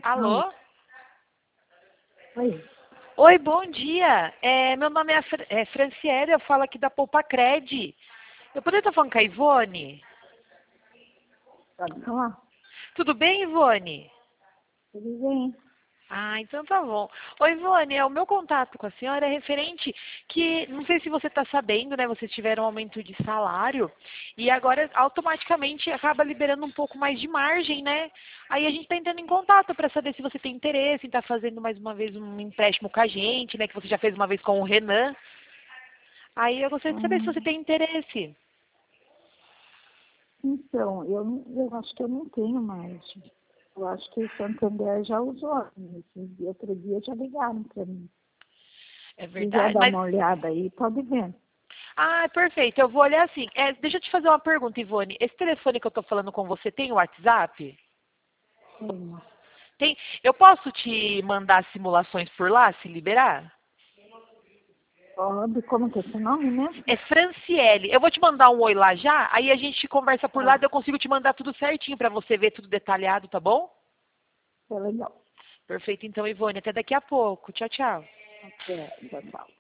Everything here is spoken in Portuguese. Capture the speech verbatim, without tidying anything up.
Alô? Oi. Oi, bom dia. É, meu nome é, Fr é Franciele, eu falo aqui da Poupa Cred. Eu poderia estar falando com a Ivone? Pode falar? Tudo bem, Ivone? Tudo bem. Ah, então tá bom. Oi, Ivone, é, o meu contato com a senhora é referente que, não sei se você está sabendo, né, vocês tiveram um aumento de salário e agora automaticamente acaba liberando um pouco mais de margem, né? Aí a gente está entrando em contato para saber se você tem interesse em estar fazendo mais uma vez um empréstimo com a gente, né, que você já fez uma vez com o Renan. Aí eu gostaria de saber se você Hum, tem interesse. então, eu, não- eu acho que eu não tenho mais. Eu acho que o Santander já usou. Esse outro dia já ligaram para mim. É Se quiser verdade? dar Mas, uma olhada aí, pode ver. ah, perfeito. Eu vou olhar assim. É, deixa eu te fazer uma pergunta, Ivone. Esse telefone que eu estou falando com você tem o WhatsApp? Tenho. Tem, eu posso te mandar simulações por lá, se liberar? Pode, como que é seu nome mesmo? É Franciele. Eu vou te mandar um oi lá já, aí a gente conversa por lá, Tá, daí eu consigo te mandar tudo certinho para você ver tudo detalhado, tá bom? tá legal. Perfeito, então, Ivone. Até daqui a pouco. Tchau, tchau. Até, tchau, tchau.